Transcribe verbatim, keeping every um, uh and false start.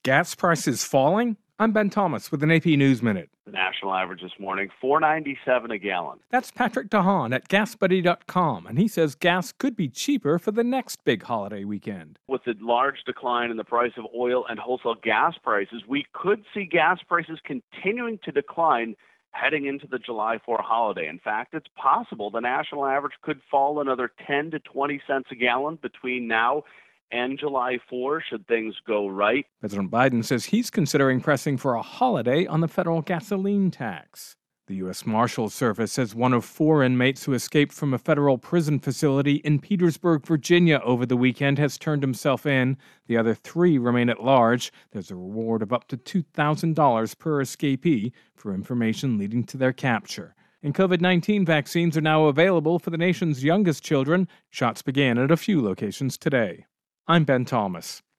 Gas prices falling? I'm Ben Thomas with an A P News Minute. The national average this morning, four ninety-seven a gallon. That's Patrick DeHaan at gas buddy dot com, and he says gas could be cheaper for the next big holiday weekend. With the large decline in the price of oil and wholesale gas prices, we could see gas prices continuing to decline heading into the July fourth holiday. In fact, it's possible the national average could fall another ten to twenty cents a gallon between now and July fourth, should things go right. President Biden says he's considering pressing for a holiday on the federal gasoline tax. The U S Marshals Service says one of four inmates who escaped from a federal prison facility in Petersburg, Virginia over the weekend has turned himself in. The other three remain at large. There's a reward of up to two thousand dollars per escapee for information leading to their capture. And covid nineteen vaccines are now available for the nation's youngest children. Shots began at a few locations today. I'm Ben Thomas.